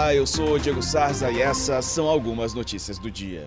Olá, eu sou o Diego Sarza e essas são algumas notícias do dia.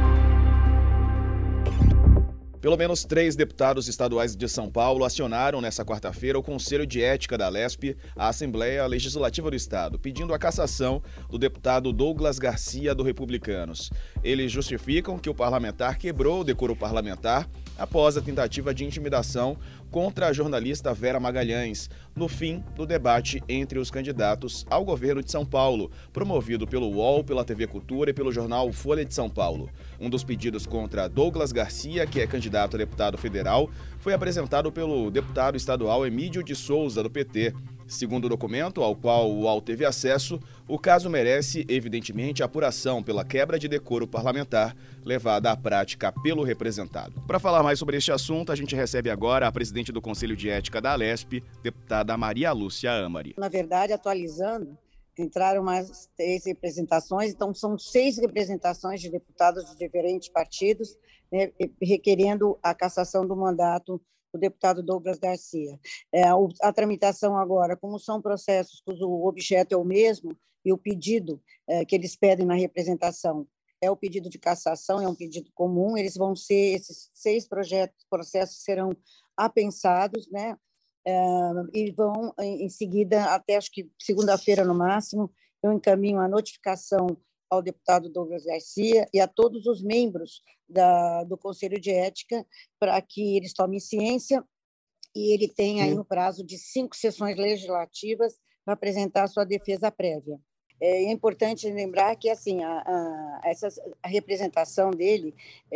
Pelo menos 3 deputados estaduais de São Paulo acionaram nesta quarta-feira o Conselho de Ética da Alesp, a Assembleia Legislativa do Estado, pedindo a cassação do deputado Douglas Garcia, do Republicanos. Eles justificam que o parlamentar quebrou o decoro parlamentar após a tentativa de intimidação contra a jornalista Vera Magalhães, no fim do debate entre os candidatos ao governo de São Paulo, promovido pelo UOL, pela TV Cultura e pelo jornal Folha de São Paulo. Um dos pedidos contra Douglas Garcia, que é candidato a deputado federal, foi apresentado pelo deputado estadual Emídio de Souza, do PT. Segundo o documento ao qual o UOL teve acesso, o caso merece, evidentemente, apuração pela quebra de decoro parlamentar levada à prática pelo representado. Para falar mais sobre este assunto, a gente recebe agora a presidente do Conselho de Ética da Alesp, deputada Maria Lúcia Amari. Na verdade, atualizando, entraram mais 3 representações, então são 6 representações de deputados de diferentes partidos, né, requerendo a cassação do mandato do deputado Douglas Garcia. A tramitação agora, como são processos cujo objeto é o mesmo, e o pedido que eles pedem na representação é o pedido de cassação, é um pedido comum, esses 6 processos serão apensados, né, e vão, em seguida, até acho que segunda-feira no máximo, eu encaminho a notificação ao deputado Douglas Garcia e a todos os membros do Conselho de Ética para que eles tomem ciência e ele tem aí um prazo de 5 sessões legislativas para apresentar a sua defesa prévia. É importante lembrar que assim, a representação dele,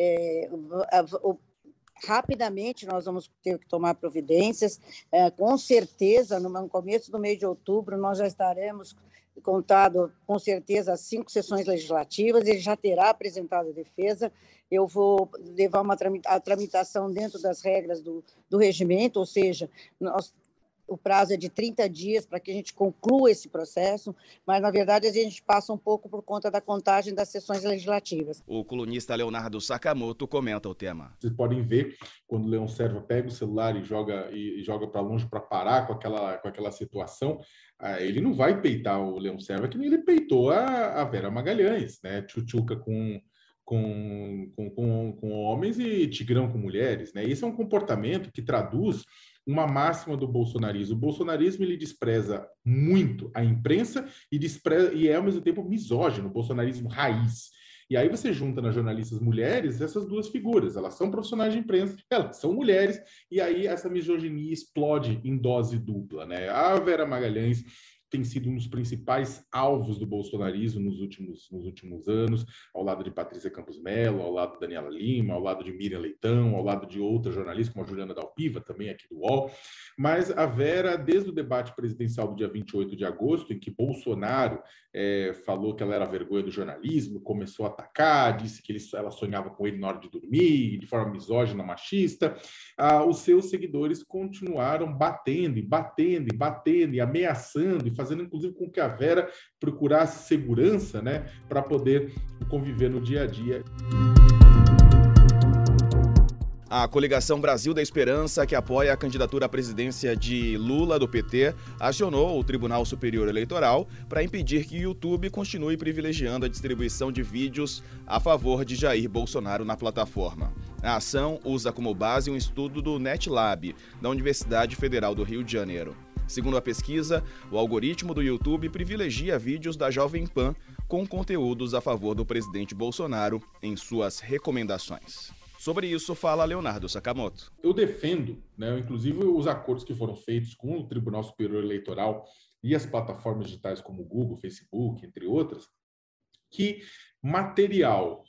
rapidamente nós vamos ter que tomar providências, com certeza, no começo do mês de outubro, nós já estaremos contado, com certeza, 5 sessões legislativas, ele já terá apresentado a defesa, eu vou levar a tramitação dentro das regras do regimento, ou seja, o prazo é de 30 dias para que a gente conclua esse processo, mas, na verdade, a gente passa um pouco por conta da contagem das sessões legislativas. O colunista Leonardo Sakamoto comenta o tema. Vocês podem ver, quando o Leão Serva pega o celular e joga para longe para parar com aquela situação, ele não vai peitar o Leão Serva que nem ele peitou a Vera Magalhães, né? Tchutchuca com homens e tigrão com mulheres, né? Esse é um comportamento que traduz uma máxima do bolsonarismo. O bolsonarismo ele despreza muito a imprensa e é ao mesmo tempo misógino, o bolsonarismo raiz. E aí você junta nas jornalistas mulheres essas 2 figuras, elas são profissionais de imprensa, elas são mulheres, e aí essa misoginia explode em dose dupla, né? A Vera Magalhães tem sido um dos principais alvos do bolsonarismo nos últimos anos, ao lado de Patrícia Campos Mello, ao lado de Daniela Lima, ao lado de Miriam Leitão, ao lado de outras jornalistas, como a Juliana Dalpiva, também aqui do UOL. Mas a Vera, desde o debate presidencial do dia 28 de agosto, em que Bolsonaro falou que ela era a vergonha do jornalismo, começou a atacar, disse que ela sonhava com ele na hora de dormir, de forma misógina, machista, os seus seguidores continuaram batendo e ameaçando e fazendo, inclusive, com que a Vera procurasse segurança, né, para poder conviver no dia a dia. A coligação Brasil da Esperança, que apoia a candidatura à presidência de Lula, do PT, acionou o Tribunal Superior Eleitoral para impedir que o YouTube continue privilegiando a distribuição de vídeos a favor de Jair Bolsonaro na plataforma. A ação usa como base um estudo do NetLab, da Universidade Federal do Rio de Janeiro. Segundo a pesquisa, o algoritmo do YouTube privilegia vídeos da Jovem Pan com conteúdos a favor do presidente Bolsonaro em suas recomendações. Sobre isso, fala Leonardo Sakamoto. Eu defendo, né, inclusive os acordos que foram feitos com o Tribunal Superior Eleitoral e as plataformas digitais como o Google, Facebook, entre outras, que material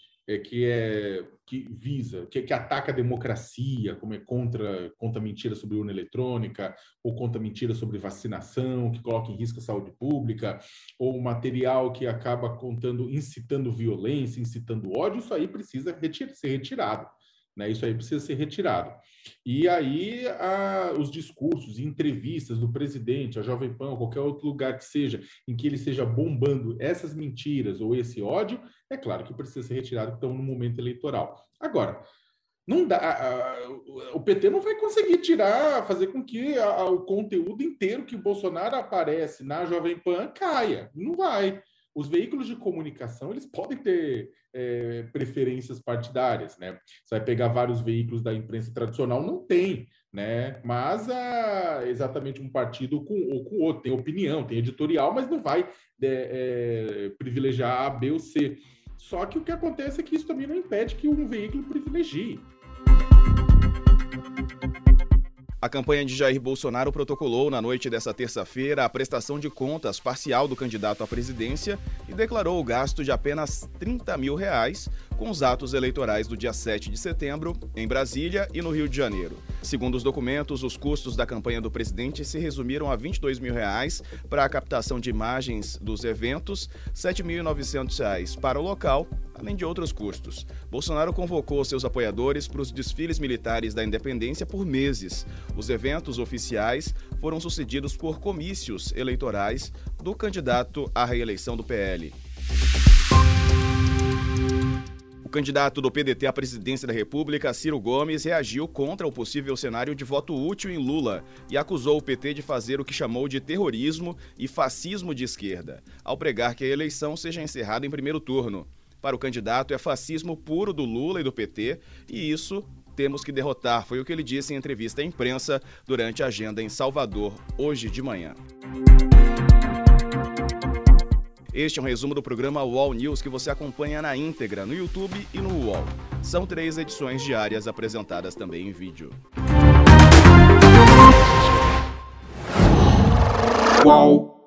que ataca a democracia, como é contra mentira sobre urna eletrônica, ou contra mentira sobre vacinação, que coloca em risco a saúde pública, ou material que acaba incitando violência, incitando ódio, isso aí precisa ser retirado. Né? Isso aí precisa ser retirado. E aí os discursos e entrevistas do presidente, a Jovem Pan, ou qualquer outro lugar que seja, em que ele esteja bombando essas mentiras ou esse ódio, é claro que precisa ser retirado, porque estamos no momento eleitoral. Agora, não dá, o PT não vai conseguir fazer com que o conteúdo inteiro que o Bolsonaro aparece na Jovem Pan caia. Não vai. os veículos de comunicação, eles podem ter preferências partidárias, né? Você vai pegar vários veículos da imprensa tradicional, não tem, né? Mas exatamente um partido com outro, tem opinião, tem editorial, mas não vai privilegiar A, B ou C. Só que o que acontece é que isso também não impede que um veículo privilegie. A campanha de Jair Bolsonaro protocolou na noite desta terça-feira a prestação de contas parcial do candidato à presidência e declarou o gasto de apenas R$30 mil com os atos eleitorais do dia 7 de setembro, em Brasília e no Rio de Janeiro. Segundo os documentos, os custos da campanha do presidente se resumiram a R$22 mil para a captação de imagens dos eventos, R$7.900 para o local, além de outros custos. Bolsonaro convocou seus apoiadores para os desfiles militares da independência por meses. Os eventos oficiais foram sucedidos por comícios eleitorais do candidato à reeleição do PL. O candidato do PDT à presidência da República, Ciro Gomes, reagiu contra o possível cenário de voto útil em Lula e acusou o PT de fazer o que chamou de terrorismo e fascismo de esquerda, ao pregar que a eleição seja encerrada em primeiro turno. Para o candidato, é fascismo puro do Lula e do PT, e isso temos que derrotar, foi o que ele disse em entrevista à imprensa durante a agenda em Salvador, hoje de manhã. Este é um resumo do programa UOL News que você acompanha na íntegra no YouTube e no UOL. São 3 edições diárias apresentadas também em vídeo. UOL.